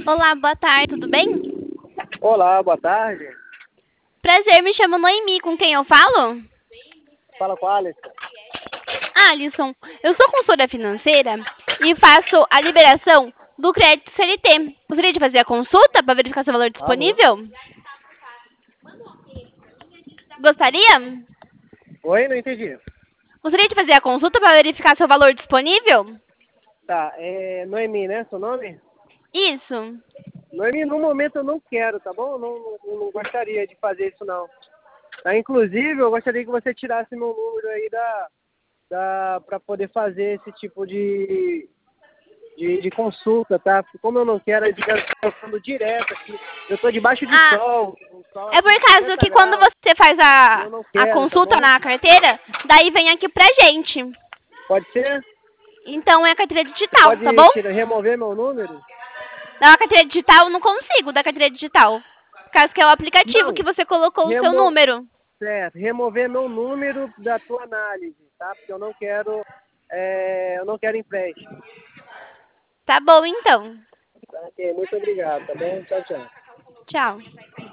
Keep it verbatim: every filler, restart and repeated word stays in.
Olá, boa tarde, tudo bem? Olá, boa tarde. Prazer, me chamo Noemi, com quem eu falo? Fala com a Alisson. Alisson, eu sou consultora financeira e faço a liberação do crédito C L T. Gostaria de fazer a consulta para verificar seu valor Alô? disponível? Gostaria? Oi, não entendi. Gostaria de fazer a consulta para verificar seu valor disponível? Tá, é Noemi, né? Seu nome? Isso. Noemi, no momento eu não quero, tá bom? Eu não, não, não gostaria de fazer isso, não. Tá, inclusive, eu gostaria que você tirasse meu número aí da, da, para poder fazer esse tipo de, de, de consulta, tá? Porque como eu não quero, eu fico falando direto aqui. Eu tô debaixo de Ah, sol, um sol é aqui por de causa cinquenta que quando graus, você faz e a, eu não a quero, tá consulta bom? na carteira, daí vem aqui pra gente. Pode ser? Então é a carteira Você digital, tá pode bom? tirar, remover meu número? Da carteira digital, eu não consigo da carteira digital. Por causa que é o aplicativo que Não, você colocou o seu remo... número. certo, remover meu número da tua análise, tá? Porque eu não quero, é, eu não quero empréstimo. Tá bom, então. Tá, ok, muito obrigado, tá bom? Tchau, tchau. Tchau.